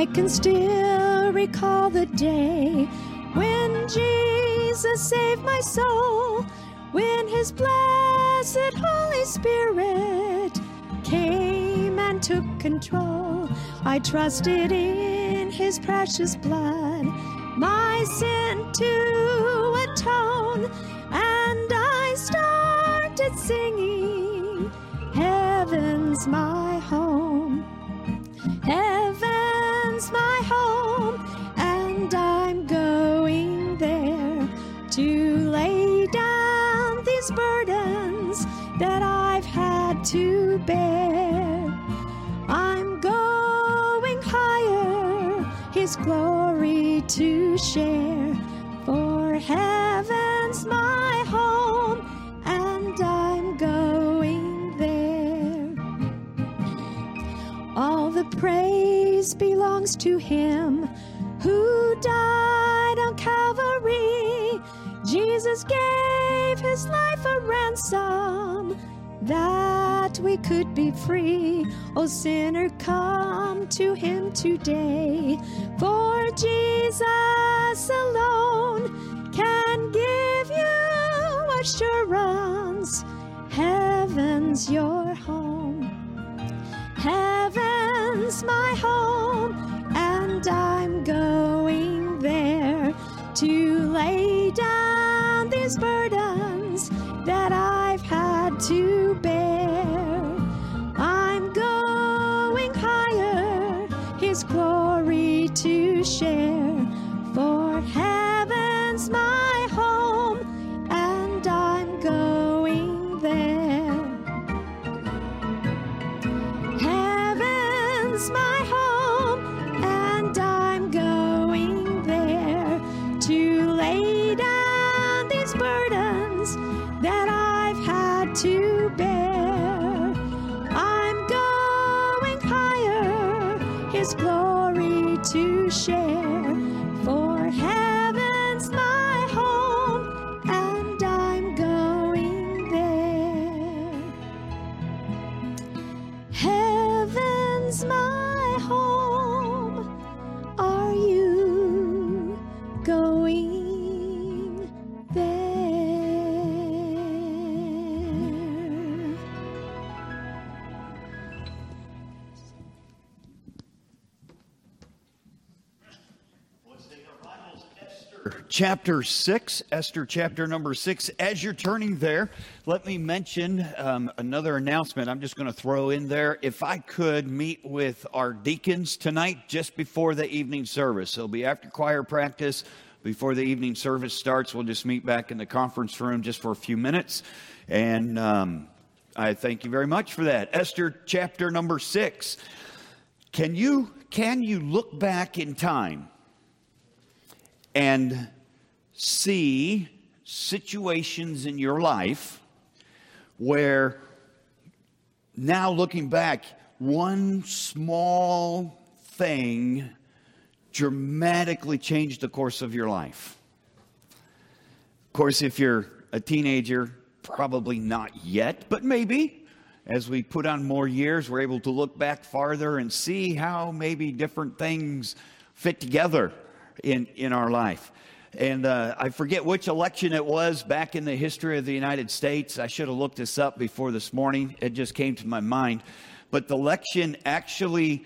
I can still recall the day when Jesus saved my soul, when his blessed Holy Spirit came and took control. I trusted in his precious blood, my sin to atone, and I started singing, heaven's my home, heaven's my home, and I'm going there to lay down these burdens that I've had to bear. I'm going higher, his glory to share, for heaven's my home, and I'm going there. All the praise belongs to him who died on Calvary. Jesus gave his life a ransom that we could be free. O sinner, come to him today, for Jesus alone can give you assurance. Heaven's your home, heaven's my home, and I'm going there to lay down these burdens that I've had to bear. I'm going higher, his glory to share, for heaven's my home, and I'm going there. Heaven's my home, and I'm going there to lay down these burdens that I've had to bear. I'm going higher, his glory to share, for heaven's my home, and I'm going there. Heaven's my home, are you going there? Let's take our Bibles, Esther chapter 6, Esther chapter number 6. As you're turning there, let me mention another announcement I'm just going to throw in there. If I could meet with our deacons tonight just before the evening service. It'll be after choir practice, before the evening service starts. We'll just meet back in the conference room just for a few minutes. And I thank you very much for that. Esther chapter number 6. Can you look back in time and see situations in your life where, now looking back, one small thing dramatically changed the course of your life? Of course, if you're a teenager, probably not yet, but maybe as we put on more years, we're able to look back farther and see how maybe different things fit together in our life. And I forget which election it was back in the history of the United States. I should have looked this up before this morning. It just came to my mind. But the election actually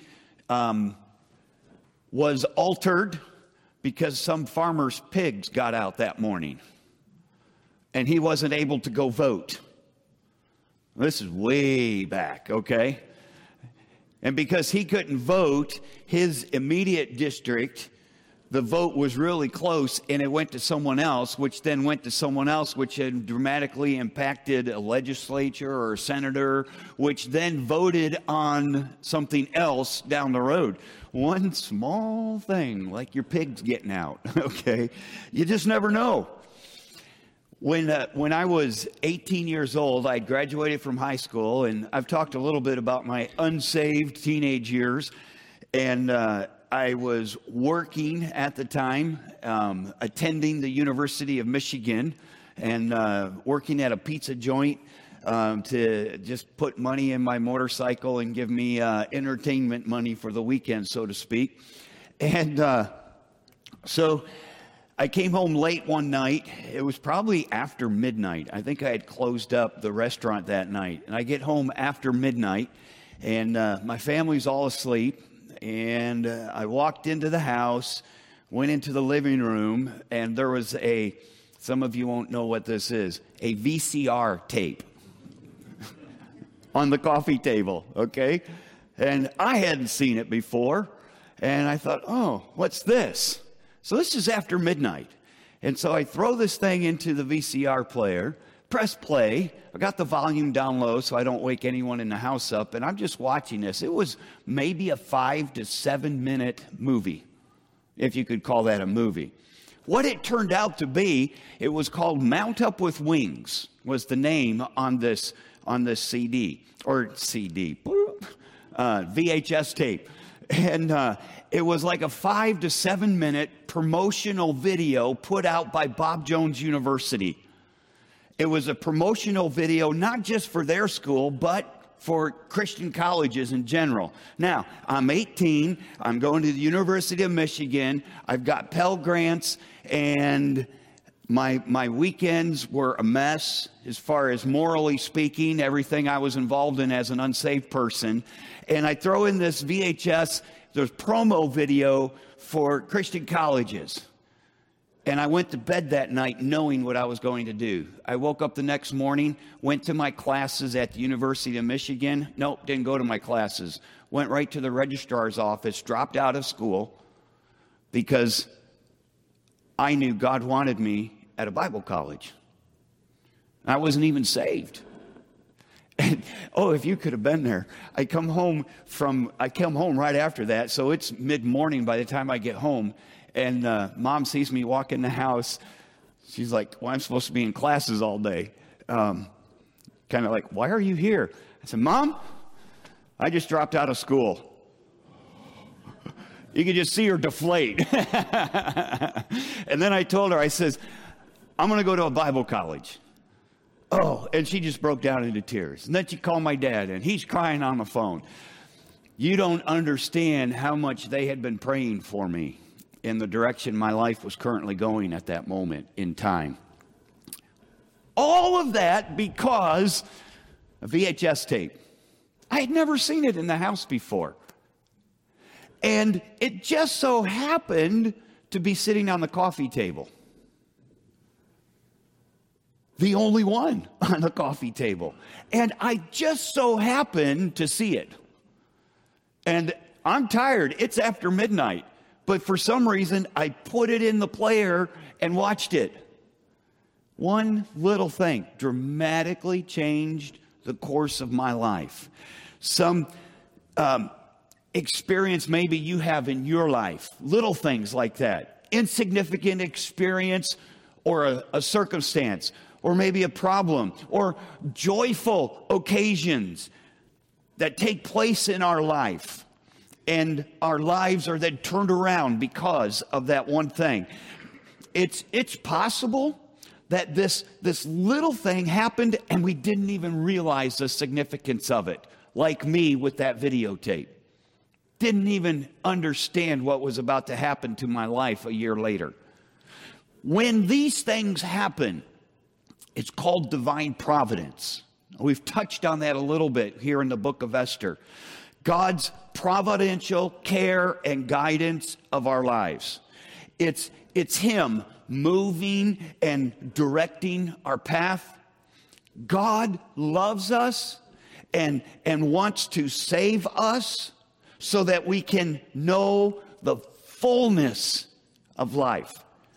was altered because some farmer's pigs got out that morning, and he wasn't able to go vote. This is way back, okay? And because he couldn't vote, his immediate district, the vote was really close, and it went to someone else, which then went to someone else, which had dramatically impacted a legislature or a senator, which then voted on something else down the road. One small thing, like your pigs getting out, okay? You just never know. When I was 18 years old, I graduated from high school, and I've talked a little bit about my unsaved teenage years, and I was working at the time, attending the University of Michigan, and working at a pizza joint to just put money in my motorcycle and give me entertainment money for the weekend, so to speak. And so I came home late one night. It was probably after midnight. I think I had closed up the restaurant that night. And I get home after midnight, and my family's all asleep. And I walked into the house, went into the living room, and there was some of you won't know what this is, a VCR tape on the coffee table, okay? And I hadn't seen it before. And I thought, oh, what's this? So this is after midnight. And so I throw this thing into the VCR player, press play. I got the volume down low so I don't wake anyone in the house up. And I'm just watching this. It was maybe a 5 to 7 minute movie, if you could call that a movie. What it turned out to be, it was called Mount Up with Wings, was the name on this VHS tape. And it was like a 5 to 7 minute promotional video put out by Bob Jones University. It was a promotional video not just for their school, but for Christian colleges in general. Now, I'm 18. I'm going to the University of Michigan. I've got Pell Grants, and my weekends were a mess as far as morally speaking, everything I was involved in as an unsaved person. And I throw in this VHS, there's promo video for Christian colleges. And I went to bed that night knowing what I was going to do. I woke up the next morning, went to my classes at the University of Michigan. Nope, didn't go to my classes. Went right to the registrar's office, dropped out of school because I knew God wanted me at a Bible college. I wasn't even saved. And, oh, if you could have been there. I come home right after that, so it's mid-morning by the time I get home. And Mom sees me walk in the house. She's like, well, I'm supposed to be in classes all day. Kind of like, why are you here? I said, Mom, I just dropped out of school. You could just see her deflate. And then I told her, I says, I'm going to go to a Bible college. Oh, and she just broke down into tears. And then she called my dad, and he's crying on the phone. You don't understand how much they had been praying for me in the direction my life was currently going at that moment in time. All of that because a VHS tape. I had never seen it in the house before. And it just so happened to be sitting on the coffee table. The only one on the coffee table. And I just so happened to see it. And I'm tired. It's after midnight. But for some reason, I put it in the player and watched it. One little thing dramatically changed the course of my life. Some experience maybe you have in your life. Little things like that. Insignificant experience or a circumstance. Or maybe a problem, or joyful occasions that take place in our life. And our lives are then turned around because of that one thing. It's possible that this little thing happened and we didn't even realize the significance of it. Like me with that videotape. Didn't even understand what was about to happen to my life a year later. When these things happen, it's called divine providence. We've touched on that a little bit here in the book of Esther. God's providential care and guidance of our lives. It's Him moving and directing our path. God loves us and wants to save us so that we can know the fullness of life.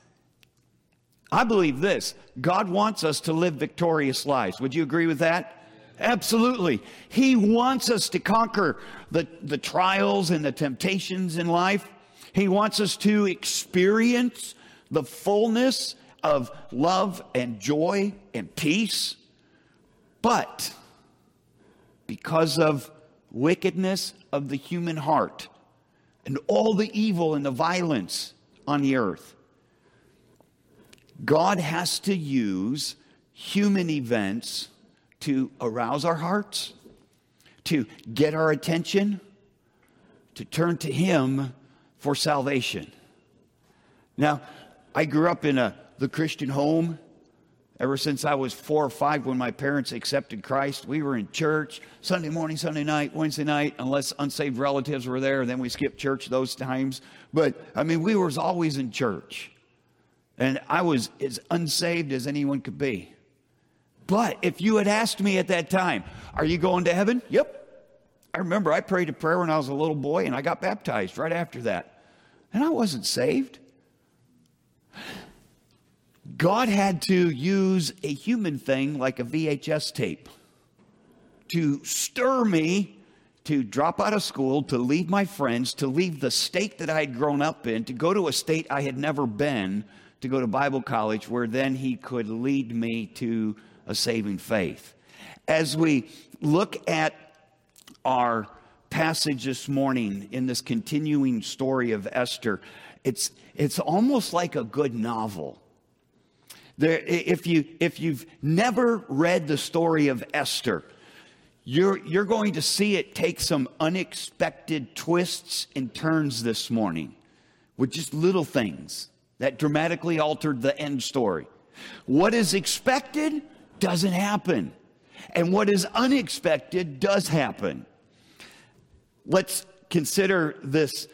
I believe this. God wants us to live victorious lives. Would you agree with that? Absolutely. He wants us to conquer the trials and the temptations in life. He wants us to experience the fullness of love and joy and peace. But because of wickedness of the human heart and all the evil and the violence on the earth, God has to use human events to arouse our hearts, to get our attention, to turn to him for salvation. Now, I grew up in the Christian home. Ever since I was 4 or 5 when my parents accepted Christ, we were in church Sunday morning, Sunday night, Wednesday night, unless unsaved relatives were there, and then we skipped church those times. But, I mean, we were always in church. And I was as unsaved as anyone could be. But if you had asked me at that time, are you going to heaven? Yep. I remember I prayed a prayer when I was a little boy, and I got baptized right after that. And I wasn't saved. God had to use a human thing like a VHS tape to stir me to drop out of school, to leave my friends, to leave the state that I had grown up in, to go to a state I had never been, to go to Bible college, where then he could lead me to a saving faith. As we look at our passage this morning in this continuing story of Esther, it's almost like a good novel. If you've never read the story of Esther, you're going to see it take some unexpected twists and turns this morning with just little things that dramatically altered the end story. What is expected doesn't happen, and what is unexpected does happen. Let's consider this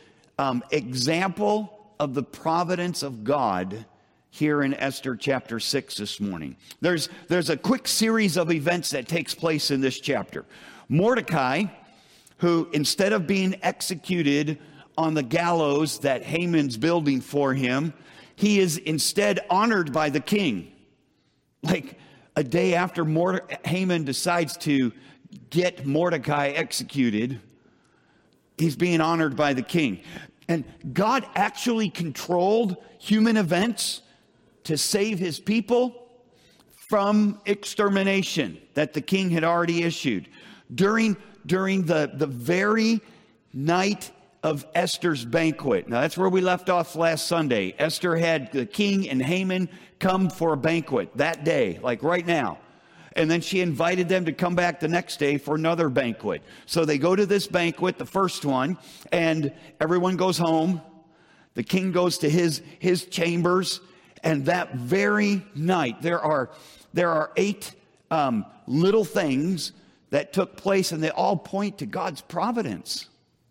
example of the providence of God here in Esther chapter 6 this morning. There's a quick series of events that takes place in this chapter. Mordecai, who instead of being executed on the gallows that Haman's building for him, he is instead honored by the king. Like a day after Haman decides to get Mordecai executed, he's being honored by the king. And God actually controlled human events to save his people from extermination that the king had already issued. During the very night of Esther's banquet. Now that's where we left off last Sunday. Esther had the king and Haman come for a banquet that day, like right now. And then she invited them to come back the next day for another banquet. So they go to this banquet, the first one, and everyone goes home. The king goes to his chambers. And that very night, there are 8 little things that took place, and they all point to God's providence.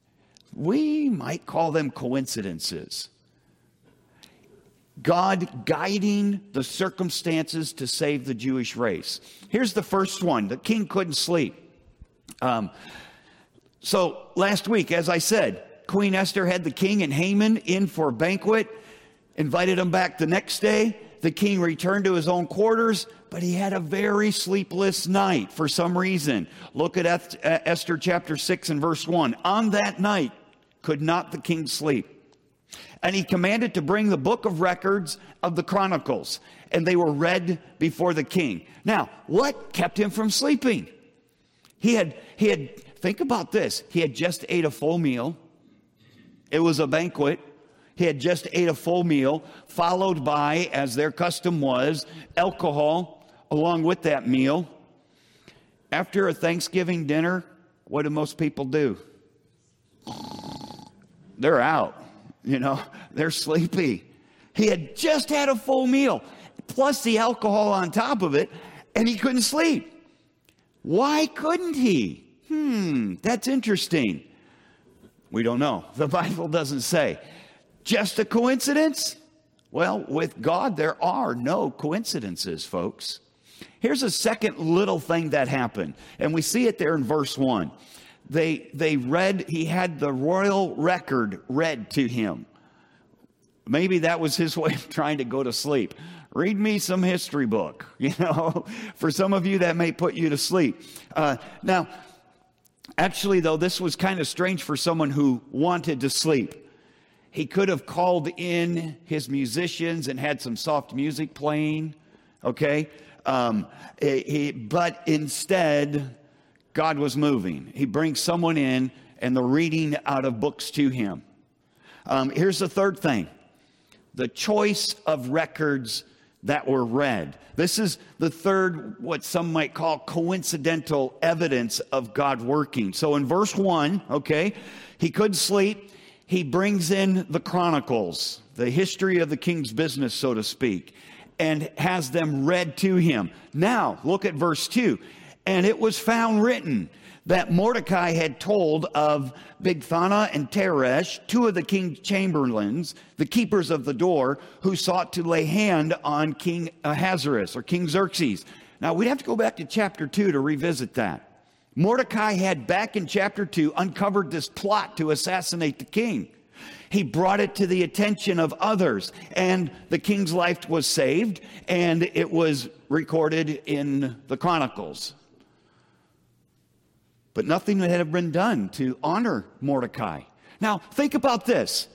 We might call them coincidences. God guiding the circumstances to save the Jewish race. Here's the first one. The king couldn't sleep. So last week, as I said, Queen Esther had the king and Haman in for a banquet. Invited him back the next day. The king returned to his own quarters, but he had a very sleepless night for some reason. Look at Esther chapter 6 and verse 1. On that night could not the king sleep. And he commanded to bring the book of records of the Chronicles, and they were read before the king. Now, what kept him from sleeping? He had think about this. He had just ate a full meal. It was a banquet. He had just ate a full meal, followed by, as their custom was, alcohol along with that meal. After a Thanksgiving dinner, what do most people do? They're out, they're sleepy. He had just had a full meal, plus the alcohol on top of it, and he couldn't sleep. Why couldn't he? That's interesting. We don't know. The Bible doesn't say. Just a coincidence? Well, with God, there are no coincidences, folks. Here's a second little thing that happened, and we see it there in verse 1. He had the royal record read to him. Maybe that was his way of trying to go to sleep. Read me some history book. For some of you, that may put you to sleep. Now, actually, though, this was kind of strange for someone who wanted to sleep. He could have called in his musicians and had some soft music playing, okay? But instead, God was moving. He brings someone in and the reading out of books to him. Here's the third thing. The choice of records that were read. This is the third, what some might call coincidental evidence of God working. So in verse 1, okay, he couldn't sleep. He brings in the Chronicles, the history of the king's business, so to speak, and has them read to him. Now, look at verse 2. And it was found written that Mordecai had told of Bigthana and Teresh, two of the king's chamberlains, the keepers of the door, who sought to lay hand on King Ahasuerus, or King Xerxes. Now, we'd have to go back to chapter 2 to revisit that. Mordecai had, back in chapter 2, uncovered this plot to assassinate the king. He brought it to the attention of others, and the king's life was saved, and it was recorded in the Chronicles. But nothing had been done to honor Mordecai. Now, think about this.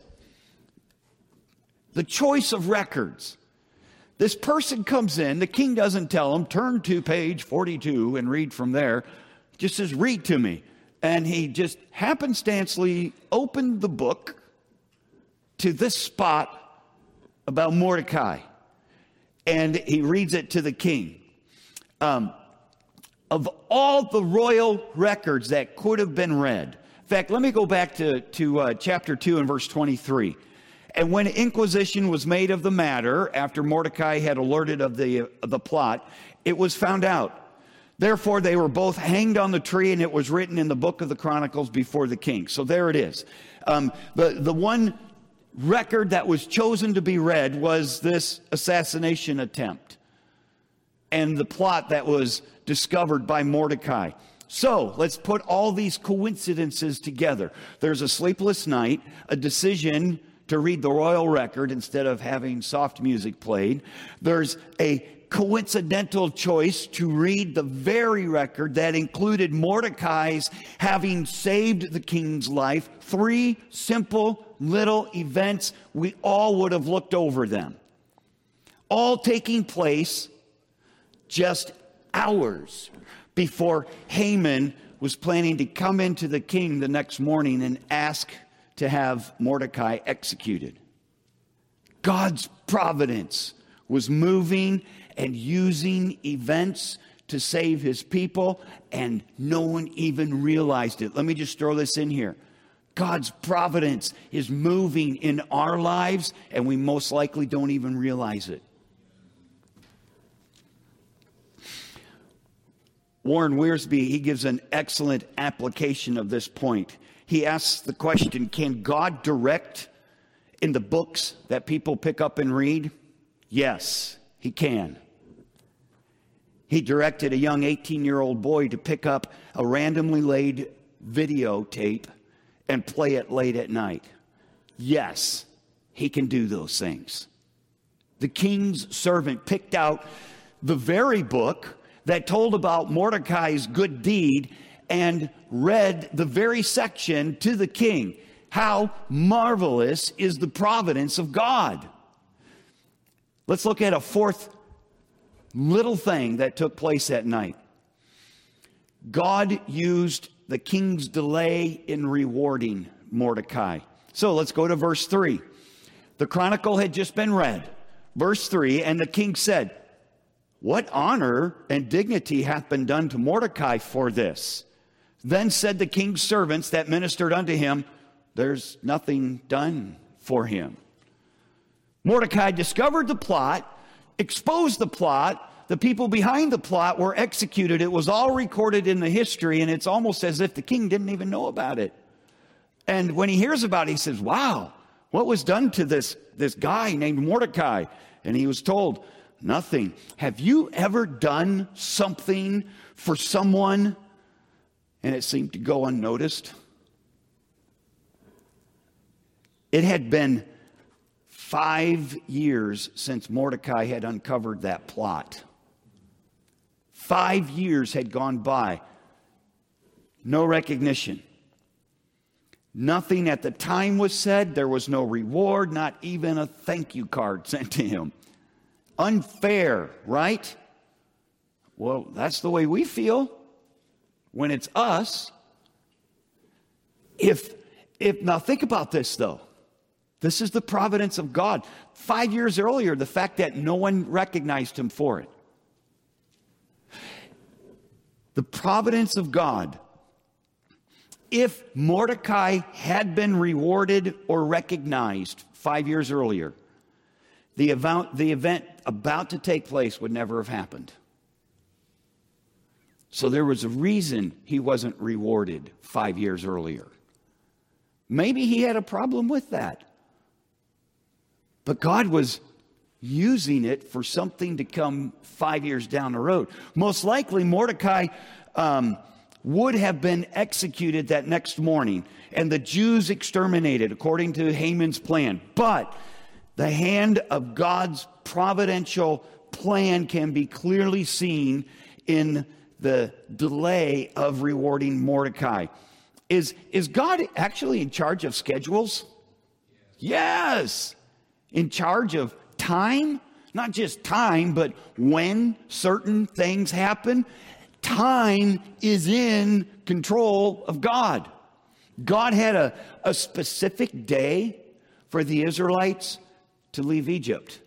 The choice of records. This person comes in, the king doesn't tell him, turn to page 42 and read from there. Just says, read to me. And he just happenstancely opened the book to this spot about Mordecai. And he reads it to the king. Of all the royal records that could have been read. In fact, let me go back to chapter 2 and verse 23. And when inquisition was made of the matter, after Mordecai had alerted of the plot, it was found out. Therefore, they were both hanged on the tree, and it was written in the book of the Chronicles before the king. So there it is. The one record that was chosen to be read was this assassination attempt and the plot that was discovered by Mordecai. So let's put all these coincidences together. There's a sleepless night, a decision to read the royal record instead of having soft music played. There's a coincidental choice to read the very record that included Mordecai's having saved the king's life. 3 simple little events. We all would have looked over them. All taking place just hours before Haman was planning to come into the king the next morning and ask to have Mordecai executed. God's providence was moving and using events to save his people, and no one even realized it. Let me just throw this in here. God's providence is moving in our lives, and we most likely don't even realize it. Warren Wiersbe, he gives an excellent application of this point. He asks the question, can God direct in the books that people pick up and read? Yes, he can. He directed a young 18-year-old boy to pick up a randomly laid videotape and play it late at night. Yes, he can do those things. The king's servant picked out the very book that told about Mordecai's good deed and read the very section to the king. How marvelous is the providence of God. Let's look at a fourth little thing that took place that night. God used the king's delay in rewarding Mordecai. So let's go to verse 3. The chronicle had just been read. Verse 3, and the king said, what honor and dignity hath been done to Mordecai for this? Then said the king's servants that ministered unto him, there's nothing done for him. Mordecai discovered the plot, exposed the plot. The people behind the plot were executed. It was all recorded in the history, and it's almost as if the king didn't even know about it. And when he hears about it, he says, wow, what was done to this guy named Mordecai? And he was told, nothing. Have you ever done something for someone and it seemed to go unnoticed? It had been 5 years since Mordecai had uncovered that plot. 5 years had gone by. No recognition. Nothing at the time was said. There was no reward, not even a thank you card sent to him. Unfair, right? Well, that's the way we feel when it's us. If now think about this though. This is the providence of God. 5 years earlier, the fact that no one recognized him for it. The providence of God. If Mordecai had been rewarded or recognized 5 years earlier, the event about to take place would never have happened. So there was a reason he wasn't rewarded 5 years earlier. Maybe he had a problem with that. But God was using it for something to come 5 years down the road. Most likely, Mordecai would have been executed that next morning, and the Jews exterminated according to Haman's plan. But the hand of God's providential plan can be clearly seen in the delay of rewarding Mordecai. Is God actually in charge of schedules? Yes. In charge of time? Not just time, but when certain things happen. Time is in control of God. God had a specific day for the Israelites to leave Egypt.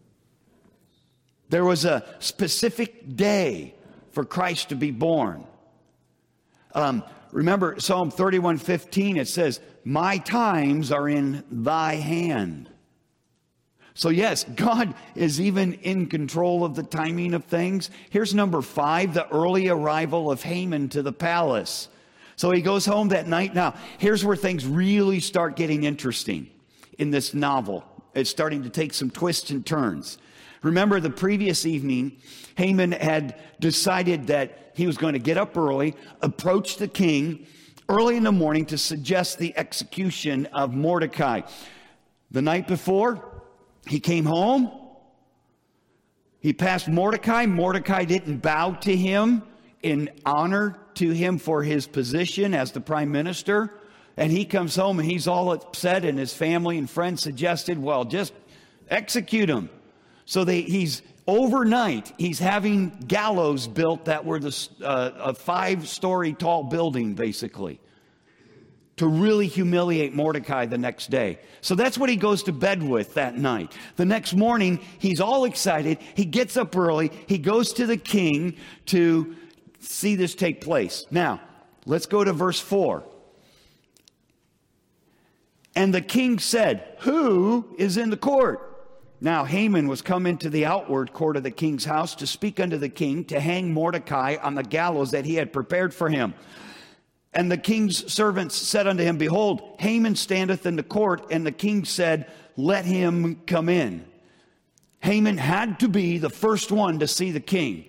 There was a specific day for Christ to be born. Remember Psalm 31:15, it says, "My times are in thy hand." So yes, God is even in control of the timing of things. Here's number 5, the early arrival of Haman to the palace. So he goes home that night. Now, here's where things really start getting interesting in this novel. It's starting to take some twists and turns. Remember, the previous evening, Haman had decided that he was going to get up early, approach the king early in the morning to suggest the execution of Mordecai. The night before, he came home. He passed Mordecai. Mordecai didn't bow to him in honor to him for his position as the prime minister. And he comes home and he's all upset, and his family and friends suggested, well, just execute him. So he's overnight, he's having gallows built that were a 5-story tall building, basically, to really humiliate Mordecai the next day. So that's what he goes to bed with that night. The next morning, he's all excited. He gets up early. He goes to the king to see this take place. Now, let's go to verse 4. And the king said, "Who is in the court?" Now Haman was come into the outward court of the king's house to speak unto the king, to hang Mordecai on the gallows that he had prepared for him. And the king's servants said unto him, "Behold, Haman standeth in the court." And the king said, "Let him come in." Haman had to be the first one to see the king.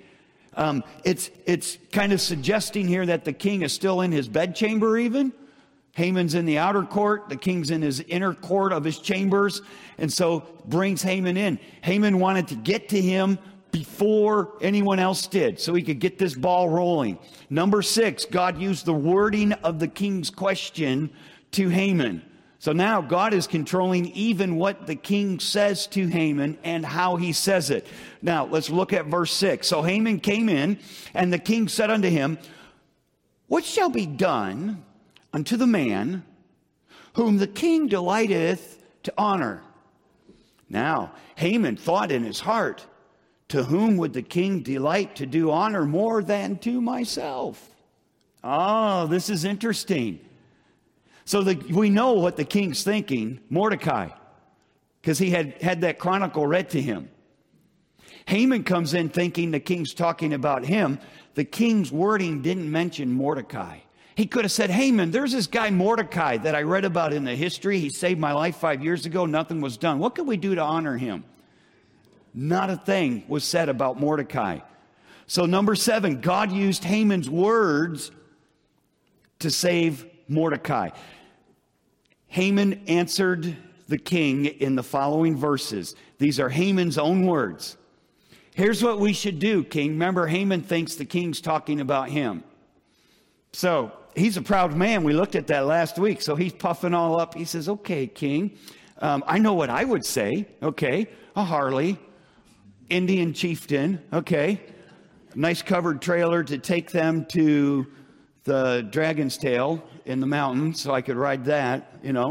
It's kind of suggesting here that the king is still in his bedchamber even. Haman's in the outer court. The king's in his inner court of his chambers. And so brings Haman in. Haman wanted to get to him before anyone else did, so he could get this ball rolling. Number 6, God used the wording of the king's question to Haman. So now God is controlling even what the king says to Haman and how he says it. Now let's look at verse 6. So Haman came in, and the king said unto him, "What shall be done unto the man whom the king delighteth to honor?" Now Haman thought in his heart, "To whom would the king delight to do honor more than to myself?" Oh, this is interesting. So we know what the king's thinking, Mordecai, because he had that chronicle read to him. Haman comes in thinking the king's talking about him. The king's wording didn't mention Mordecai. He could have said, "Haman, there's this guy Mordecai that I read about in the history. He saved my life 5 years ago. Nothing was done. What can we do to honor him?" Not a thing was said about Mordecai. So number 7, God used Haman's words to save Mordecai. Haman answered the king in the following verses. These are Haman's own words. "Here's what we should do, king." Remember, Haman thinks the king's talking about him. So he's a proud man. We looked at that last week. So he's puffing all up. He says, "Okay, king, I know what I would say." Okay, a Harley, Indian chieftain. Okay, nice covered trailer to take them to the Dragon's Tail in the mountains so I could ride that,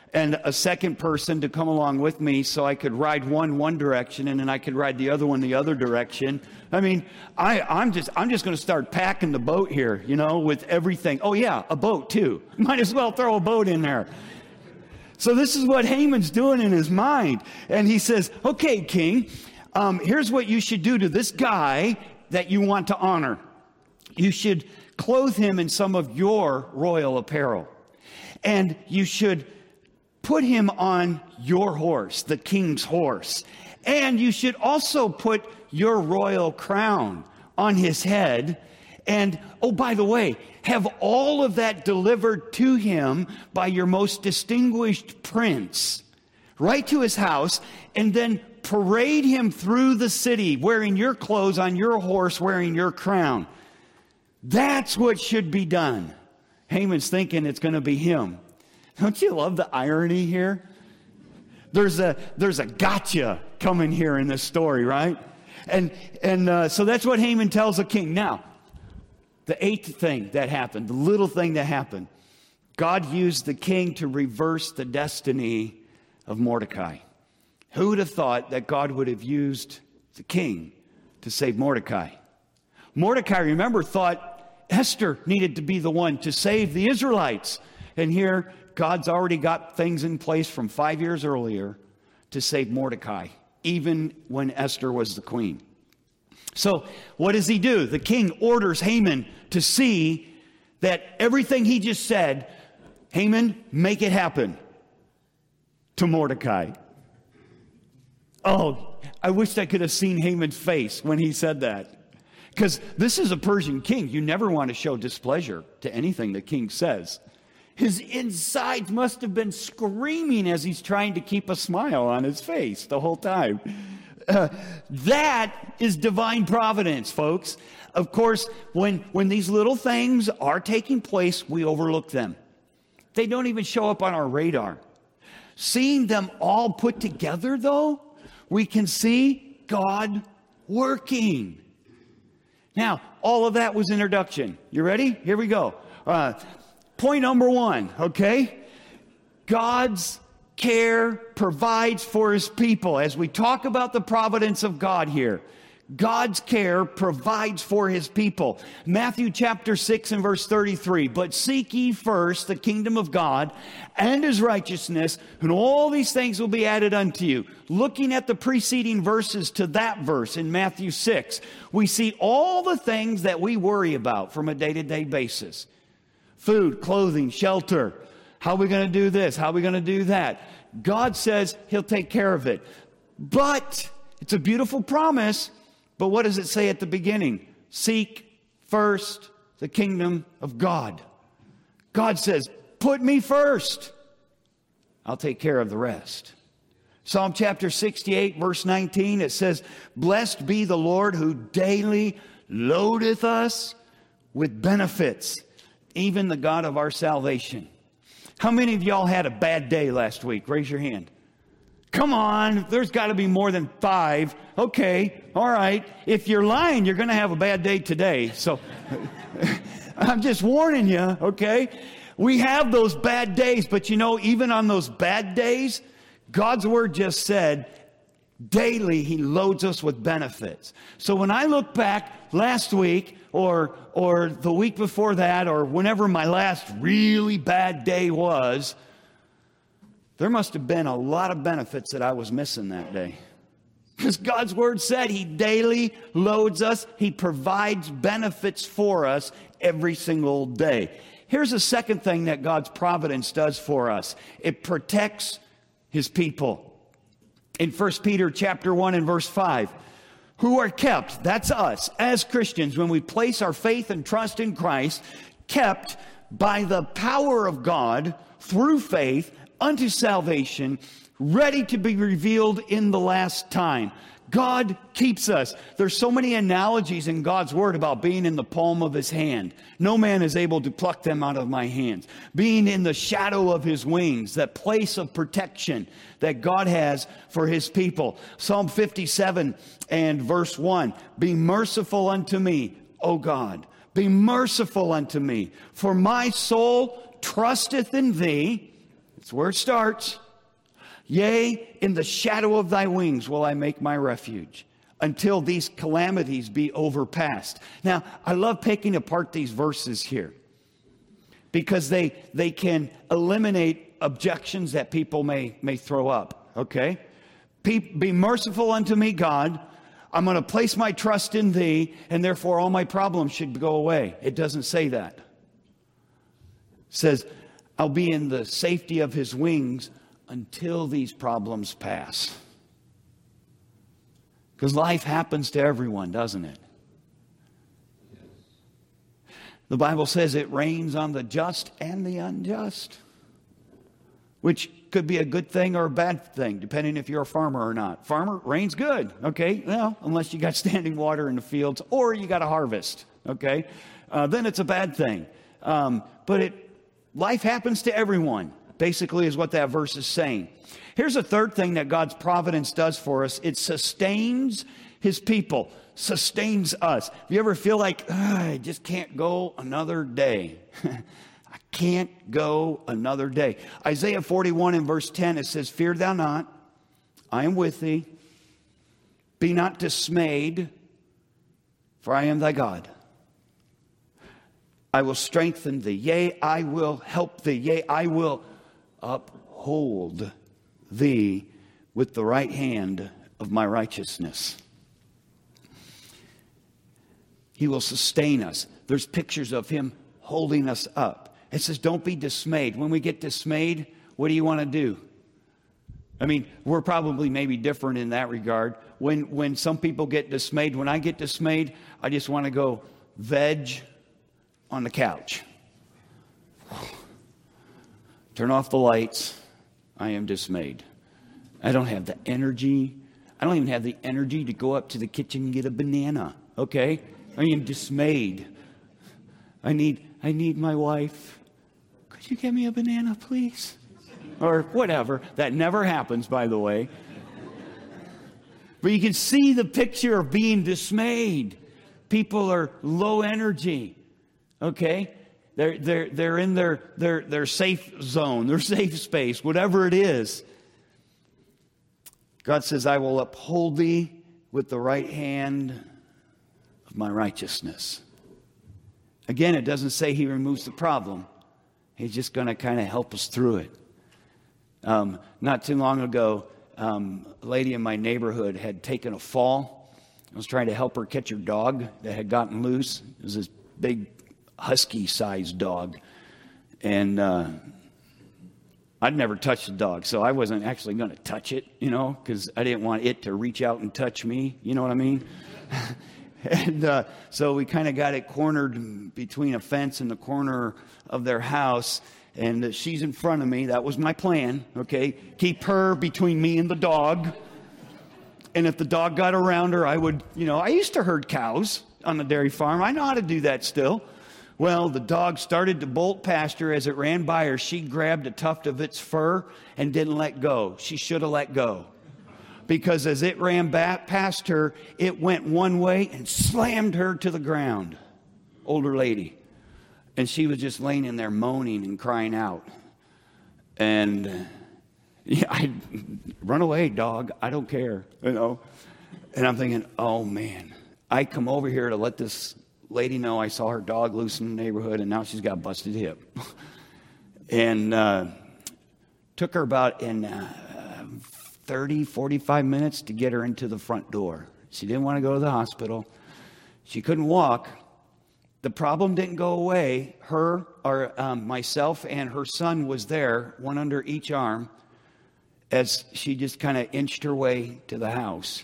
and a second person to come along with me so I could ride one direction and then I could ride the other one the other direction. I mean, I'm just going to start packing the boat here, with everything. Oh yeah, a boat too. Might as well throw a boat in there. So this is what Haman's doing in his mind. And he says, okay, king, here's what you should do to this guy that you want to honor. You should clothe him in some of your royal apparel. And you should put him on your horse, the king's horse. And you should also put your royal crown on his head. And, oh, by the way, have all of that delivered to him by your most distinguished prince, right to his house, and then parade him through the city wearing your clothes, on your horse, wearing your crown. That's what should be done. Haman's thinking it's going to be him. Don't you love the irony here? There's a gotcha coming here in this story, right? And so that's what Haman tells the king. Now, the eighth thing that happened, the little thing that happened, God used the king to reverse the destiny of Mordecai. Who would have thought that God would have used the king to save Mordecai? Mordecai, remember, thought Esther needed to be the one to save the Israelites. And here, God's already got things in place from 5 years earlier to save Mordecai, even when Esther was the queen. So what does he do? The king orders Haman to see that everything he just said, Haman, make it happen to Mordecai. Oh, I wish I could have seen Haman's face when he said that. Because this is a Persian king. You never want to show displeasure to anything the king says. His insides must have been screaming as he's trying to keep a smile on his face the whole time. That is divine providence, folks. Of course, when these little things are taking place, we overlook them. They don't even show up on our radar. Seeing them all put together, though, we can see God working. Now, all of that was introduction. You ready? Here we go. Point number one, okay? God's care provides for his people. As we talk about the providence of God here, God's care provides for his people. Matthew chapter 6 and verse 33, but seek ye first the kingdom of God and his righteousness, and all these things will be added unto you. Looking at the preceding verses to that verse in Matthew 6, we see all the things that we worry about from a day-to-day basis. Food, clothing, shelter. How are we going to do this? How are we going to do that? God says he'll take care of it. But it's a beautiful promise. But what does it say at the beginning? Seek first the kingdom of God. God says, put me first. I'll take care of the rest. Psalm chapter 68, verse 19, it says, blessed be the Lord who daily loadeth us with benefits, even the God of our salvation. How many of y'all had a bad day last week? Raise your hand. Come on, there's got to be more than 5. Okay, all right. If you're lying, you're going to have a bad day today. So I'm just warning you, okay? We have those bad days, but even on those bad days, God's word just said, daily he loads us with benefits. So when I look back last week or the week before that or whenever my last really bad day was, there must have been a lot of benefits that I was missing that day. Because God's word said he daily loads us. He provides benefits for us every single day. Here's a second thing that God's providence does for us. It protects his people. In 1 Peter chapter 1 and verse 5, who are kept, that's us as Christians, when we place our faith and trust in Christ, kept by the power of God through faith unto salvation, ready to be revealed in the last time. God keeps us. There's so many analogies in God's word about being in the palm of his hand. No man is able to pluck them out of my hands. Being in the shadow of his wings, that place of protection that God has for his people. Psalm 57 and verse 1, be merciful unto me, O God. Be merciful unto me, for my soul trusteth in thee. It's where it starts. Yea, in the shadow of thy wings will I make my refuge, until these calamities be overpassed. Now, I love picking apart these verses here, because they can eliminate objections that people may throw up, okay? Be merciful unto me, God. I'm going to place my trust in thee, and therefore all my problems should go away. It doesn't say that. It says, I'll be in the safety of his wings until these problems pass. Because life happens to everyone, doesn't it? The Bible says it rains on the just and the unjust, which could be a good thing or a bad thing, depending if you're a farmer or not. Farmer, rain's good, okay? Well, unless you got standing water in the fields or you got a harvest, okay? Then it's a bad thing. But life happens to everyone, basically is what that verse is saying. Here's a third thing that God's providence does for us. It sustains his people, sustains us. If you ever feel like, I just can't go another day. I can't go another day. Isaiah 41 and verse 10, it says, fear thou not, I am with thee. Be not dismayed, for I am thy God. I will strengthen thee. Yea, I will help thee. Yea, I will uphold thee with the right hand of my righteousness. He will sustain us. There's pictures of him holding us up. It says, don't be dismayed. When we get dismayed, what do you want to do? I mean, we're probably maybe different in that regard. When some people get dismayed, when I get dismayed, I just want to go veg on the couch. Turn off the lights. I am dismayed. I don't have the energy. I don't even have the energy to go up to the kitchen and get a banana. Okay? I am dismayed. I need my wife. Could you get me a banana, please? Or whatever. That never happens, by the way. But you can see the picture of being dismayed. People are low energy. Okay? They're in their safe zone, their safe space, whatever it is. God says, I will uphold thee with the right hand of my righteousness. Again, it doesn't say he removes the problem. He's just going to kind of help us through it. Not too long ago, a lady in my neighborhood had taken a fall. I was trying to help her catch her dog that had gotten loose. It was this big husky-sized dog. And I'd never touched the dog, so I wasn't actually going to touch it, because I didn't want it to reach out and touch me. You know what I mean? And so we kind of got it cornered between a fence and the corner of their house. And she's in front of me. That was my plan, okay? Keep her between me and the dog. And if the dog got around her, I would, I used to herd cows on the dairy farm. I know how to do that still. Well, the dog started to bolt past her. As it ran by her, she grabbed a tuft of its fur and didn't let go. She should have let go. Because as it ran back past her, it went one way and slammed her to the ground. Older lady. And she was just laying in there moaning and crying out. And I'd run away, dog. I don't care, And I'm thinking, oh, man. I come over here to let this lady know I saw her dog loose in the neighborhood, and now she's got a busted hip. And took her about 30, 45 minutes to get her into the front door. She didn't want to go to the hospital. She couldn't walk. The problem didn't go away. Myself and her son was there, one under each arm, as she just kind of inched her way to the house.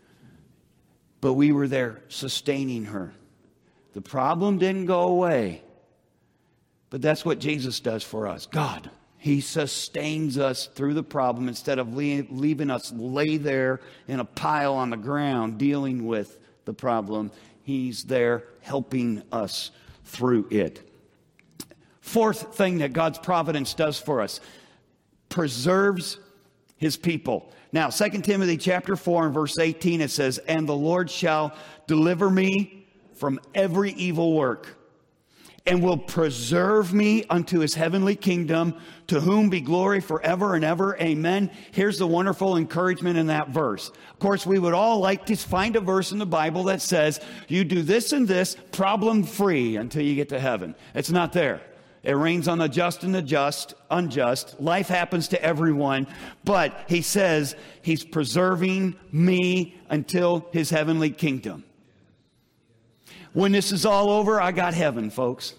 But we were there sustaining her. The problem didn't go away. But that's what Jesus does for us. God, he sustains us through the problem instead of leaving us lay there in a pile on the ground dealing with the problem. He's there helping us through it. Fourth thing that God's providence does for us, preserves his people. Now, 2 Timothy chapter 4 and verse 18, it says, and the Lord shall deliver me from every evil work and will preserve me unto his heavenly kingdom, to whom be glory forever and ever. Amen. Here's the wonderful encouragement in that verse. Of course, we would all like to find a verse in the Bible that says, you do this and this, problem free until you get to heaven. It's not there. It rains on the just and the unjust. Life happens to everyone. But he says he's preserving me until his heavenly kingdom. When this is all over, I got heaven, folks.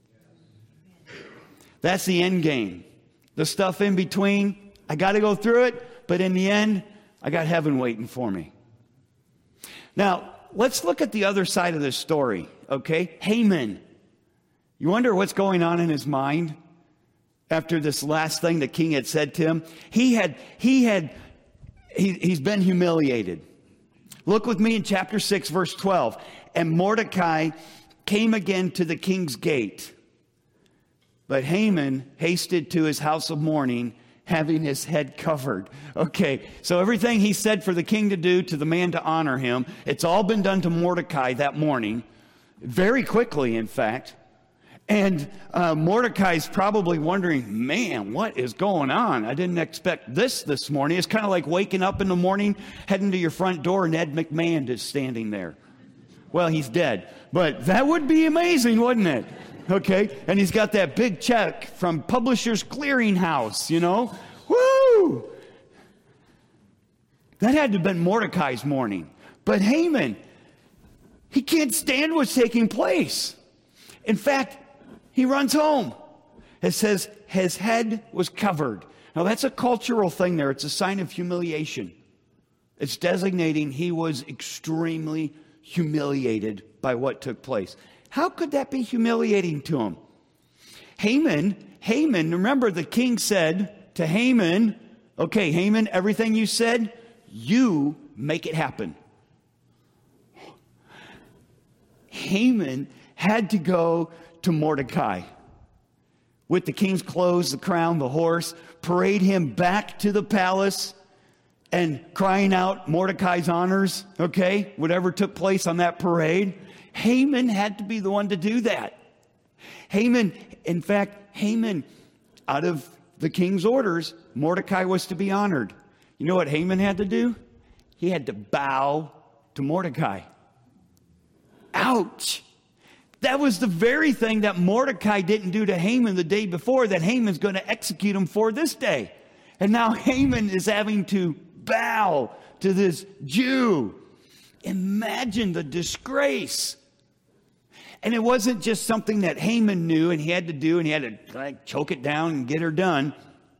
That's the end game. The stuff in between, I got to go through it, but in the end, I got heaven waiting for me. Now, let's look at the other side of this story, okay? Haman. You wonder what's going on in his mind after this last thing the king had said to him? He's been humiliated. Look with me in chapter 6, verse 12. And Mordecai came again to the king's gate. But Haman hasted to his house of mourning, having his head covered. Okay, so everything he said for the king to do, to the man to honor him, it's all been done to Mordecai that morning. Very quickly, in fact. And Mordecai's probably wondering, man, what is going on? I didn't expect this morning. It's kind of like waking up in the morning, heading to your front door, and Ed McMahon is standing there. Well, he's dead. But that would be amazing, wouldn't it? Okay? And he's got that big check from Publishers Clearinghouse, you know? Woo! That had to have been Mordecai's morning. But Haman, he can't stand what's taking place. In fact, he runs home. It says his head was covered. Now, that's a cultural thing there. It's a sign of humiliation. It's designating he was extremely humiliated by what took place. How could that be humiliating to him? Haman, remember the king said to Haman, okay, Haman, everything you said, you make it happen. Haman had to go to Mordecai with the king's clothes, the crown, the horse, parade him back to the palace and crying out Mordecai's honors, okay, whatever took place on that parade. Haman had to be the one to do that. Haman, out of the king's orders, Mordecai was to be honored. You know what Haman had to do? He had to bow to Mordecai. Ouch! That was the very thing that Mordecai didn't do to Haman the day before, that Haman's going to execute him for this day. And now Haman is having to bow to this Jew. Imagine the disgrace. And it wasn't just something that Haman knew and he had to do, and he had to choke it down and get her done.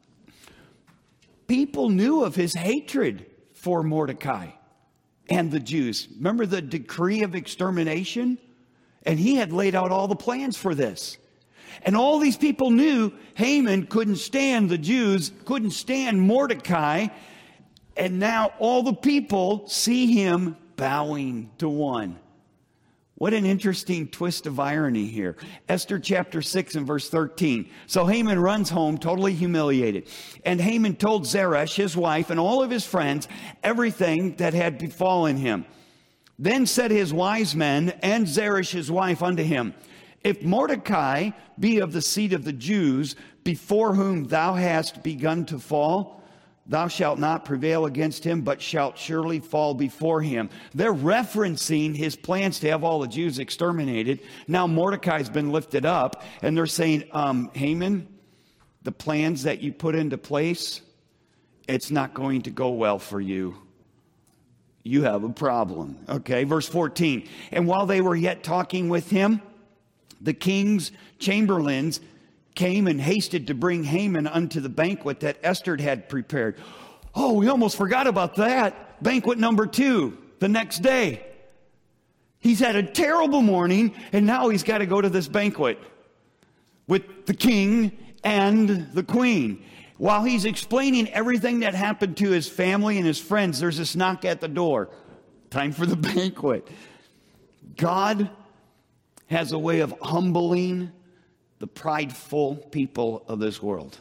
People knew of his hatred for Mordecai and the Jews. Remember the decree of extermination? And he had laid out all the plans for this. And all these people knew Haman couldn't stand the Jews, couldn't stand Mordecai. And now all the people see him bowing to one. What an interesting twist of irony here. Esther chapter 6 and verse 13. So Haman runs home totally humiliated. And Haman told Zeresh, his wife, and all of his friends, everything that had befallen him. Then said his wise men and Zeresh his wife unto him, if Mordecai be of the seed of the Jews, before whom thou hast begun to fall, thou shalt not prevail against him, but shalt surely fall before him. They're referencing his plans to have all the Jews exterminated. Now Mordecai's been lifted up, and they're saying, Haman, the plans that you put into place, it's not going to go well for you. You have a problem. Okay, verse 14. And while they were yet talking with him, the king's chamberlains came and hasted to bring Haman unto the banquet that Esther had prepared. Oh, we almost forgot about that. Banquet number 2, the next day. He's had a terrible morning, and now he's got to go to this banquet with the king and the queen. While he's explaining everything that happened to his family and his friends, there's this knock at the door. Time for the banquet. God has a way of humbling the prideful people of this world.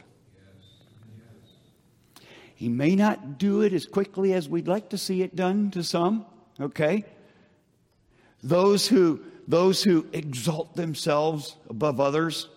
He may not do it as quickly as we'd like to see it done to some, okay? those who exalt themselves above others.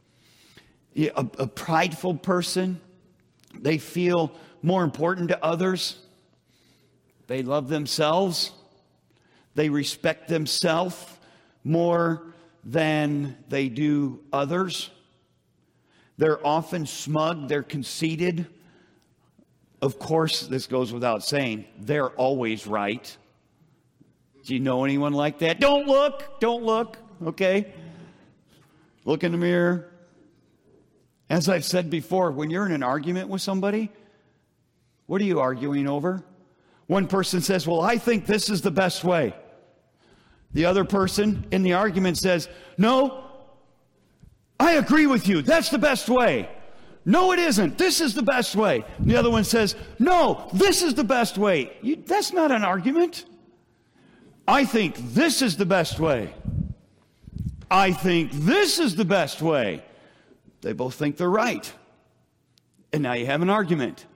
A prideful person, they feel more important to others. They love themselves. They respect themselves more than they do others. They're often smug. They're conceited. Of course, this goes without saying, they're always right. Do you know anyone like that? Don't look, okay? Look in the mirror. As I've said before, when you're in an argument with somebody, what are you arguing over? One person says, well, I think this is the best way. The other person in the argument says, no, I agree with you. That's the best way. No, it isn't. This is the best way. And the other one says, no, this is the best way. That's not an argument. I think this is the best way. I think this is the best way. They both think they're right. And now you have an argument.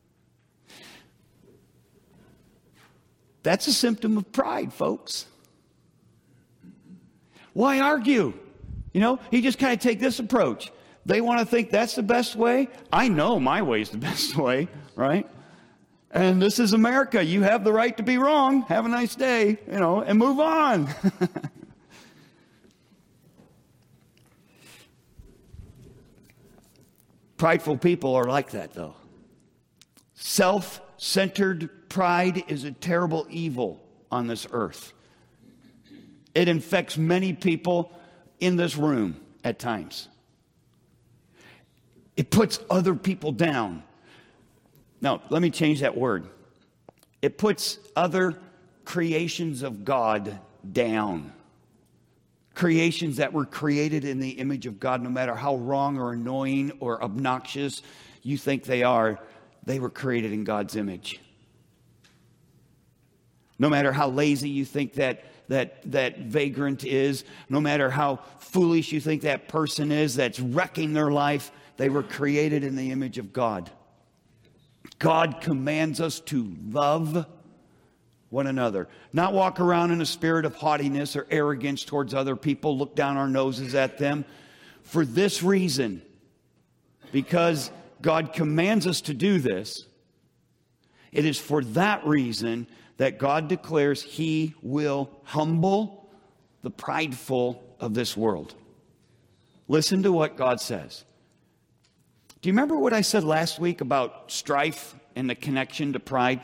That's a symptom of pride, folks. Why argue? You just kind of take this approach. They want to think that's the best way. I know my way is the best way, right? And this is America. You have the right to be wrong. Have a nice day, and move on. Prideful people are like that, though. Self-centered pride is a terrible evil on this earth. It infects many people in this room at times. It puts other people down. Now, let me change that word. It puts other creations of God down. Creations that were created in the image of God, no matter how wrong or annoying or obnoxious you think they are, they were created in God's image. No matter how lazy you think that vagrant is, no matter how foolish you think that person is that's wrecking their life, they were created in the image of God. God commands us to love one another. Not walk around in a spirit of haughtiness or arrogance towards other people, look down our noses at them. For this reason, because God commands us to do this, it is for that reason that God declares He will humble the prideful of this world. Listen to what God says. Do you remember what I said last week about strife and the connection to pride?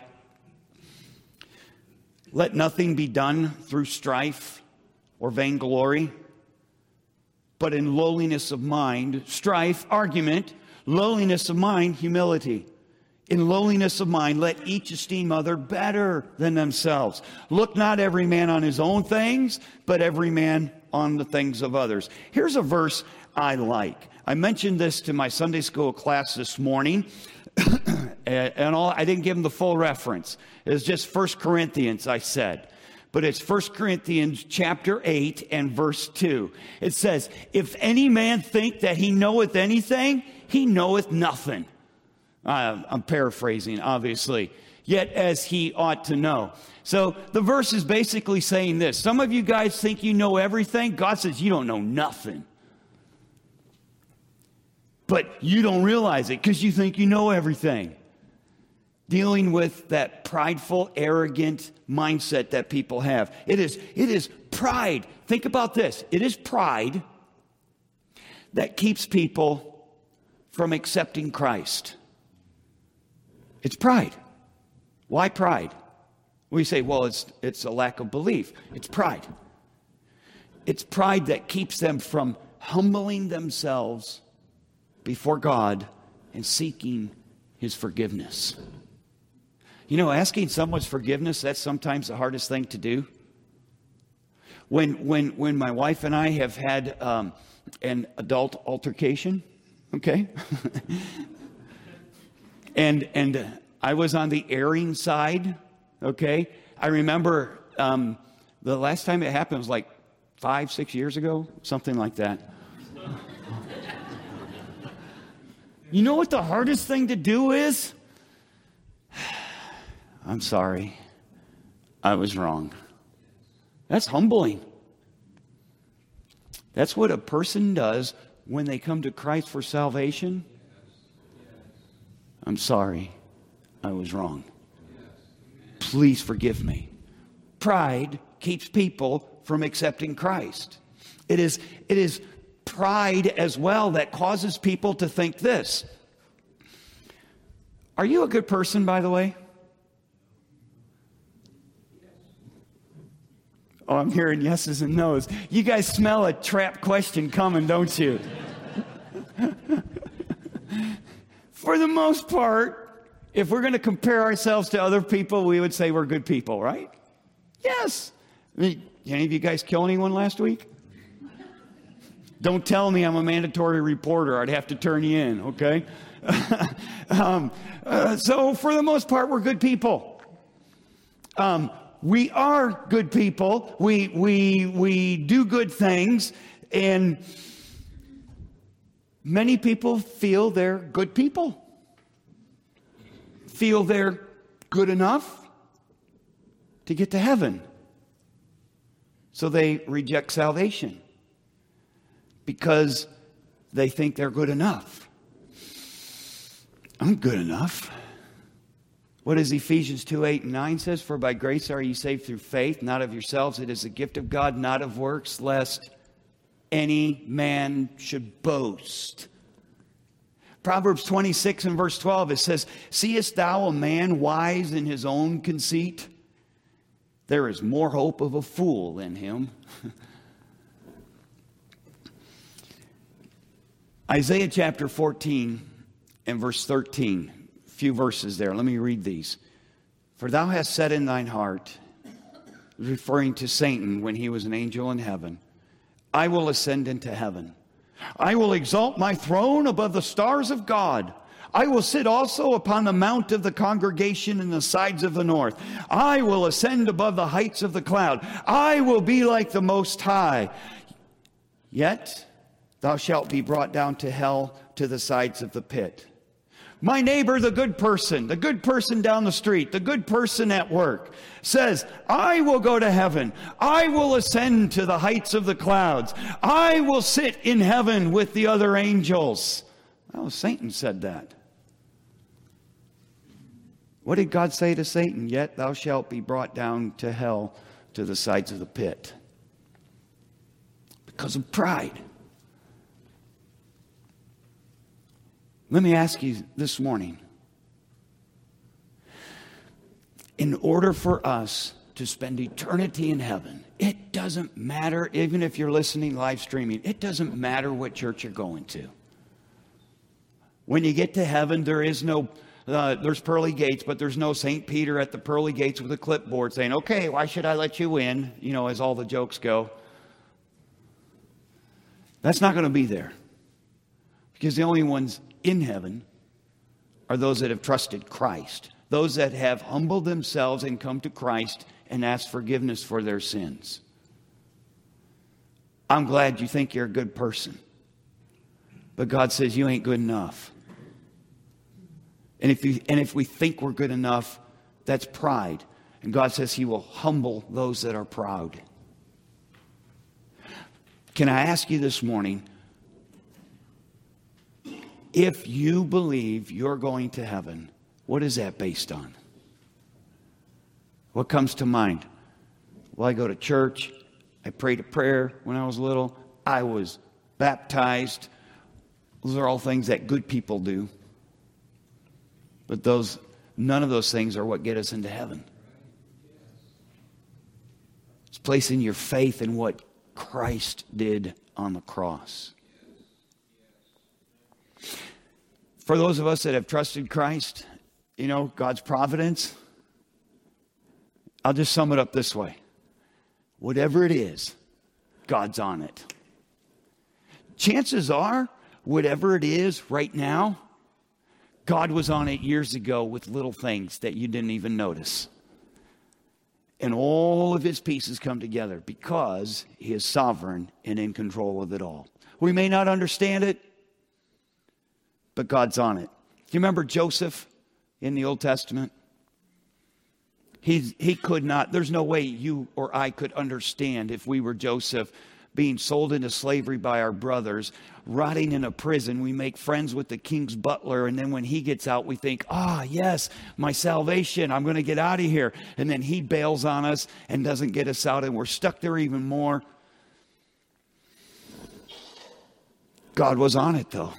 Let nothing be done through strife or vainglory, but in lowliness of mind, strife, argument, lowliness of mind, humility. In lowliness of mind, let each esteem other better than themselves. Look not every man on his own things, but every man on the things of others. Here's a verse I like. I mentioned this to my Sunday school class this morning, and I didn't give them the full reference. It was just 1 Corinthians, I said. But it's 1 Corinthians chapter 8 and verse 2. It says, if any man think that he knoweth anything, he knoweth nothing. I'm paraphrasing, obviously. Yet as he ought to know. So the verse is basically saying this. Some of you guys think you know everything. God says you don't know nothing. But you don't realize it because you think you know everything. Dealing with that prideful, arrogant mindset that people have. It is pride. Think about this. It is pride that keeps people from accepting Christ. It's pride. Why pride? We say, well, it's a lack of belief. It's pride. It's pride that keeps them from humbling themselves before God and seeking His forgiveness. You know, asking someone's forgiveness, that's sometimes the hardest thing to do. When my wife and I have had an adult altercation, okay? and I was on the erring side, okay? I remember the last time it happened was like 5-6 years ago, something like that. You know what the hardest thing to do is? I'm sorry. I was wrong. That's humbling. That's what a person does when they come to Christ for salvation. I'm sorry, I was wrong. Please forgive me. Pride keeps people from accepting Christ. It is pride as well that causes people to think this. Are you a good person, by the way? Oh, I'm hearing yeses and nos. You guys smell a trap question coming, don't you? For the most part, if we're going to compare ourselves to other people, we would say we're good people, right? Yes. I mean, any of you guys kill anyone last week? Don't tell me I'm a mandatory reporter. I'd have to turn you in, okay? So for the most part, we're good people. We are good people. We do good things, and many people feel they're good people. Feel they're good enough to get to heaven. So they reject salvation because they think they're good enough. I'm good enough. What does Ephesians 2:8-9 says? For by grace are ye saved through faith, not of yourselves. It is a gift of God, not of works, lest any man should boast. Proverbs 26 and verse 12, it says, seest thou a man wise in his own conceit? There is more hope of a fool in him. Isaiah chapter 14 and verse 13. Few verses there. Let me read these. For thou hast said in thine heart, referring to Satan when he was an angel in heaven, I will ascend into heaven. I will exalt my throne above the stars of God. I will sit also upon the mount of the congregation in the sides of the north. I will ascend above the heights of the cloud. I will be like the Most High. Yet thou shalt be brought down to hell, to the sides of the pit. My neighbor, the good person down the street, the good person at work, says, I will go to heaven. I will ascend to the heights of the clouds. I will sit in heaven with the other angels. Well, Satan said that. What did God say to Satan? Yet thou shalt be brought down to hell, to the sides of the pit. Because of pride. Let me ask you this morning. In order for us to spend eternity in heaven, it doesn't matter, even if you're listening live streaming, it doesn't matter what church you're going to. When you get to heaven, there is no, there's pearly gates, but there's no St. Peter at the pearly gates with a clipboard saying, okay, why should I let you in? You know, as all the jokes go. That's not going to be there. Because the only ones in heaven are those that have trusted Christ. Those that have humbled themselves and come to Christ and asked forgiveness for their sins. I'm glad you think you're a good person. But God says you ain't good enough. And if we think we're good enough, that's pride. And God says he will humble those that are proud. Can I ask you this morning, if you believe you're going to heaven, what is that based on? What comes to mind? Well, I go to church. I prayed a prayer when I was little. I was baptized. Those are all things that good people do. But none of those things are what get us into heaven. It's placing your faith in what Christ did on the cross. For those of us that have trusted Christ, you know, God's providence, I'll just sum it up this way. Whatever it is, God's on it. Chances are, whatever it is right now, God was on it years ago with little things that you didn't even notice. And all of his pieces come together because he is sovereign and in control of it all. We may not understand it, but God's on it. Do you remember Joseph in the Old Testament? He could not, there's no way you or I could understand if we were Joseph being sold into slavery by our brothers, rotting in a prison. We make friends with the king's butler, and then when he gets out, we think, yes, my salvation, I'm going to get out of here. And then he bails on us and doesn't get us out, and we're stuck there even more. God was on it, though.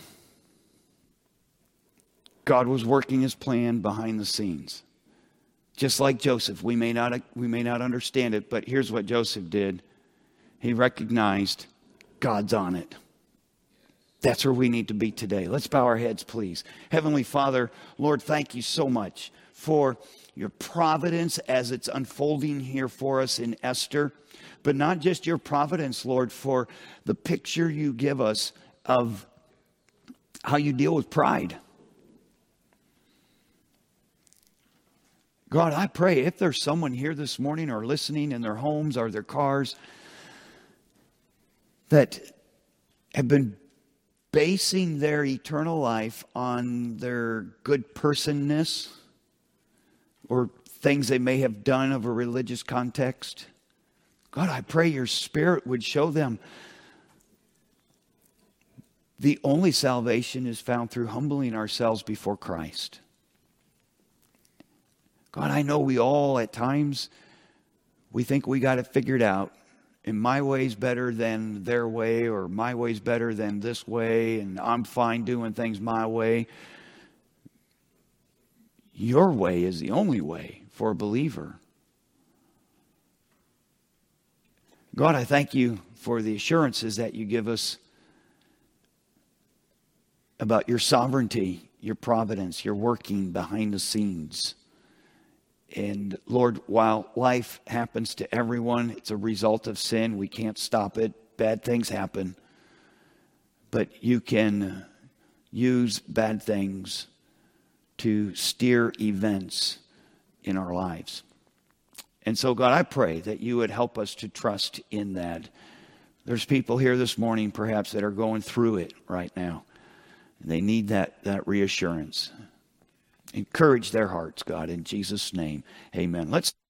God was working his plan behind the scenes. Just like Joseph, we may not understand it, but here's what Joseph did. He recognized God's on it. That's where we need to be today. Let's bow our heads, please. Heavenly Father, Lord, thank you so much for your providence as it's unfolding here for us in Esther. But not just your providence, Lord, for the picture you give us of how you deal with pride. God, I pray if there's someone here this morning or listening in their homes or their cars that have been basing their eternal life on their good personness or things they may have done of a religious context. God, I pray your Spirit would show them the only salvation is found through humbling ourselves before Christ. God, I know we all at times, we think we got it figured out. And my way's better than their way, or my way's better than this way, and I'm fine doing things my way. Your way is the only way for a believer. God, I thank you for the assurances that you give us about your sovereignty, your providence, your working behind the scenes. And Lord, while life happens to everyone, it's a result of sin. We can't stop it. Bad things happen. But you can use bad things to steer events in our lives. And so, God, I pray that you would help us to trust in that. There's people here this morning, perhaps, that are going through it right now. They need that reassurance. Encourage their hearts, God, in Jesus' name. Amen. Let's